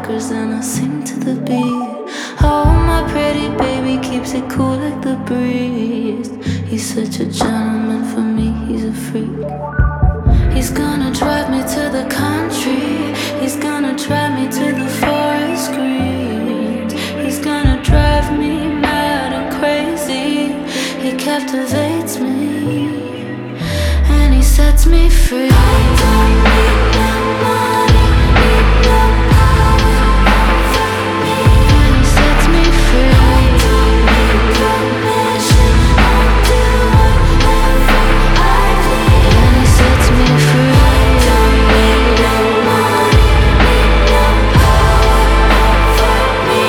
records and I sing to the beat. Oh, my pretty baby keeps it cool like the breeze. He's such a gentleman, for me he's a freak. He's gonna drive me to the country. He's gonna drive me to the forest greens. He's gonna drive me mad and crazy. He captivates me and he sets me free. I don't need no money, need no power over me. And he sets me free. I don't need permission, I'll do whatever I need. And he sets me free. I don't need no money, need no power over me.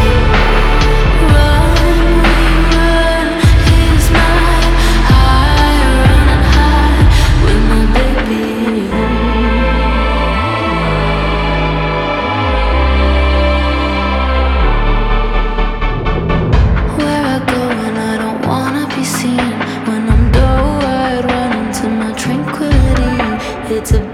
Run, he's my high, running high with my baby. Where I go when I don't wanna be seen, when I'm doe-eyed, running to my tranquility. It's a